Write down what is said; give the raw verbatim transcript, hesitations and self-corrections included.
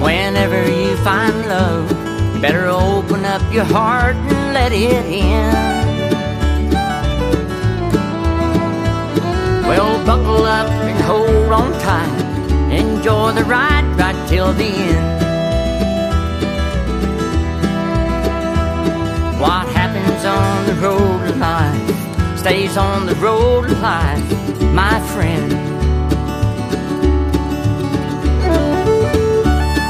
Whenever you find love, better open up your heart and let it in. Well, buckle up and hold on tight. Enjoy the ride right till the end. What happens on the road of life stays on the road of life, my friend.